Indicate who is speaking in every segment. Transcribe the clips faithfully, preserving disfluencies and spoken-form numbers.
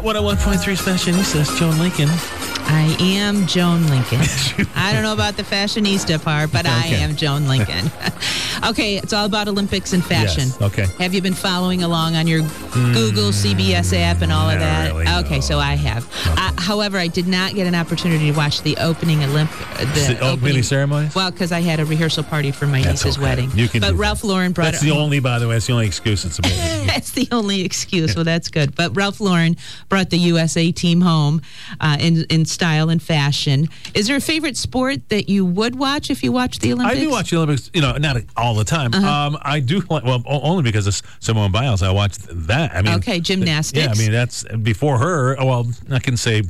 Speaker 1: one oh one point three Fashionista, Joan Lincoln.
Speaker 2: I am Joan Lincoln. I don't know about the fashionista part, but I
Speaker 1: Okay.
Speaker 2: am Joan Lincoln. Okay, it's all about Olympics and fashion.
Speaker 1: Yes, okay.
Speaker 2: Have you been following along on your Google C B S app and all of
Speaker 1: not
Speaker 2: that?
Speaker 1: really, no.
Speaker 2: Okay, so I have. I, however, I did not get an opportunity to watch the opening Olymp the
Speaker 1: The opening ceremonies?
Speaker 2: Well, because I had a rehearsal party for my
Speaker 1: That's
Speaker 2: niece's
Speaker 1: okay.
Speaker 2: wedding.
Speaker 1: You can
Speaker 2: but
Speaker 1: do
Speaker 2: Ralph
Speaker 1: that.
Speaker 2: Lauren brought
Speaker 1: That's
Speaker 2: it
Speaker 1: the
Speaker 2: home.
Speaker 1: only, by the way, that's the only excuse it's amazing.
Speaker 2: That's the only excuse. Well, that's good. But Ralph Lauren brought the U S A team home uh, in in style and fashion. Is there a favorite sport that you would watch if you watch the
Speaker 1: I
Speaker 2: Olympics?
Speaker 1: do watch the Olympics, you know, not all the time.
Speaker 2: Uh-huh.
Speaker 1: Um, I do, like, well, o- only because of Simone Biles. I watched that. I mean,
Speaker 2: Okay, gymnastics.
Speaker 1: Yeah, I mean, that's before her. Well, I can say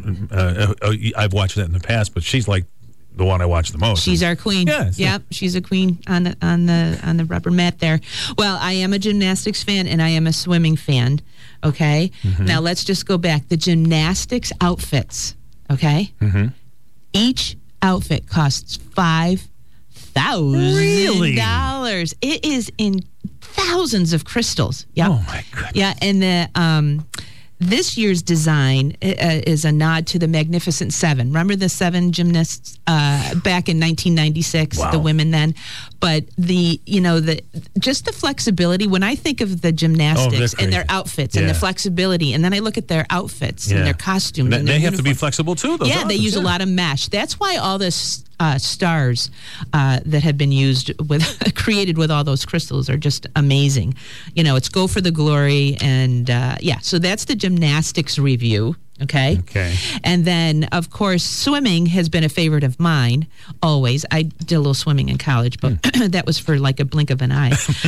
Speaker 1: uh, uh, I've watched that in the past, but she's like the one I watch the most.
Speaker 2: She's our queen.
Speaker 1: Yeah, so-
Speaker 2: Yep, she's a queen on the on the on the rubber mat there. Well, I am a gymnastics fan and I am a swimming fan. Okay,
Speaker 1: Mm-hmm.
Speaker 2: now let's just go back. The gymnastics outfits. Okay,
Speaker 1: Mm-hmm.
Speaker 2: each outfit costs five thousand
Speaker 1: Really?
Speaker 2: dollars. It is in thousands of crystals. Yeah.
Speaker 1: Oh, my goodness.
Speaker 2: Yeah, and the um, this year's design uh, is a nod to the Magnificent Seven. Remember the seven gymnasts uh, back in nineteen ninety-six,
Speaker 1: Wow.
Speaker 2: the women then? But the, you know, the just the flexibility. When I think of the gymnastics
Speaker 1: crazy.
Speaker 2: and their outfits and the
Speaker 1: Yeah.
Speaker 2: flexibility, and then I look at their outfits
Speaker 1: Yeah.
Speaker 2: and their costumes.
Speaker 1: They,
Speaker 2: and
Speaker 1: they
Speaker 2: their
Speaker 1: have to be
Speaker 2: uniforms.
Speaker 1: flexible too. Those
Speaker 2: Yeah, they
Speaker 1: outfits,
Speaker 2: use a
Speaker 1: yeah.
Speaker 2: lot of mesh. That's why all this uh, stars uh, that have been used with created with all those crystals are just amazing. You know, it's go for the glory, and uh, yeah. So that's the gymnastics review. Okay.
Speaker 1: Okay.
Speaker 2: And then, of course, swimming has been a favorite of mine always. I did a little swimming in college, but that was for like a blink of an eye.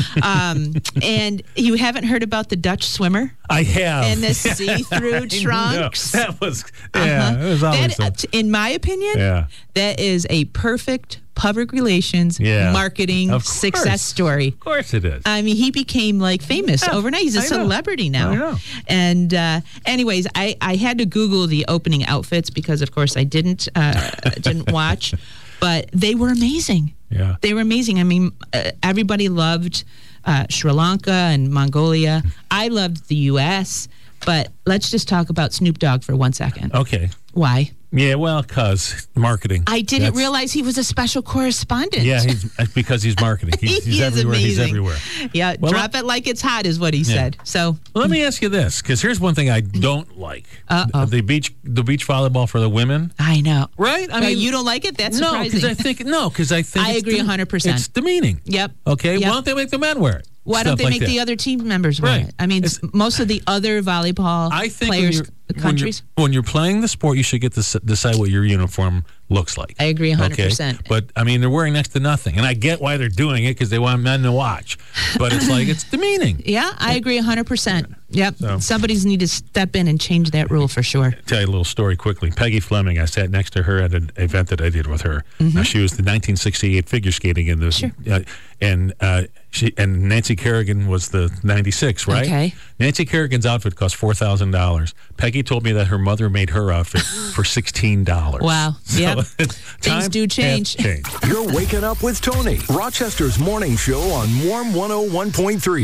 Speaker 2: um, and you haven't heard about the Dutch swimmer?
Speaker 1: I have.
Speaker 2: And the see-through
Speaker 1: I know.
Speaker 2: trunks.
Speaker 1: That was, yeah,
Speaker 2: Uh-huh.
Speaker 1: it was always
Speaker 2: That,
Speaker 1: so.
Speaker 2: in my opinion,
Speaker 1: Yeah.
Speaker 2: that is a perfect public relations
Speaker 1: Yeah.
Speaker 2: marketing
Speaker 1: Of course.
Speaker 2: success story.
Speaker 1: Of course it is.
Speaker 2: I mean, he became like famous
Speaker 1: Yeah,
Speaker 2: overnight. He's a
Speaker 1: I know.
Speaker 2: celebrity now.
Speaker 1: I know.
Speaker 2: And uh, anyways, I, I had to Google the opening outfits because, of course, I didn't uh, didn't watch, but they were amazing.
Speaker 1: Yeah.
Speaker 2: They were amazing. I mean, uh, everybody loved uh, Sri Lanka and Mongolia. I loved the U S, but let's just talk about Snoop Dogg for one second.
Speaker 1: Okay.
Speaker 2: Why?
Speaker 1: Yeah, well, because marketing.
Speaker 2: I didn't
Speaker 1: That's-
Speaker 2: realize he was a special correspondent.
Speaker 1: Yeah, he's, because he's marketing. He's,
Speaker 2: He
Speaker 1: he's
Speaker 2: is
Speaker 1: everywhere. He's
Speaker 2: amazing.
Speaker 1: everywhere.
Speaker 2: Yeah,
Speaker 1: Well,
Speaker 2: drop it like it's hot is what he
Speaker 1: Yeah.
Speaker 2: said. So,
Speaker 1: Well, let me ask you this, because here's one thing I don't like:
Speaker 2: Uh-oh.
Speaker 1: the beach, the beach volleyball for the women.
Speaker 2: I know.
Speaker 1: Right? I
Speaker 2: I
Speaker 1: mean,
Speaker 2: you don't like it? That's
Speaker 1: no,
Speaker 2: surprising.
Speaker 1: because I think no, because I think
Speaker 2: I
Speaker 1: it's
Speaker 2: agree
Speaker 1: dem-
Speaker 2: one hundred percent.
Speaker 1: It's demeaning.
Speaker 2: Yep.
Speaker 1: Okay.
Speaker 2: Yep.
Speaker 1: Why don't they make the men wear it?
Speaker 2: Why don't
Speaker 1: Stuff
Speaker 2: they
Speaker 1: like
Speaker 2: make
Speaker 1: that.
Speaker 2: the other team members wear
Speaker 1: Right.
Speaker 2: it? I mean,
Speaker 1: It's-
Speaker 2: most of the other volleyball
Speaker 1: I think when
Speaker 2: players,
Speaker 1: you're, when
Speaker 2: countries.
Speaker 1: you're, when you're playing the sport, you should get to s- decide what your uniform looks like.
Speaker 2: I agree one hundred
Speaker 1: Okay?
Speaker 2: percent.
Speaker 1: But I mean, they're wearing next to nothing, and I get why they're doing it because they want men to watch. But it's like it's demeaning.
Speaker 2: Yeah, I agree one hundred percent. Yep.
Speaker 1: So-
Speaker 2: Somebody's need to step in and change that rule for sure.
Speaker 1: Tell you a little story quickly. Peggy Fleming, I sat next to her at an event that I did with her. Now, she was the nineteen sixty-eight figure skating in the,
Speaker 2: Sure.
Speaker 1: uh, and uh, she and Nancy Kerrigan was the ninety-six, right?
Speaker 2: Okay.
Speaker 1: Nancy Kerrigan's outfit cost four thousand dollars. Peggy told me that her mother made her outfit for sixteen dollars.
Speaker 2: Wow. Yep.
Speaker 1: Things
Speaker 2: Things do change.
Speaker 1: changed.
Speaker 3: You're waking up with Tony, Rochester's morning show on Warm one oh one point three.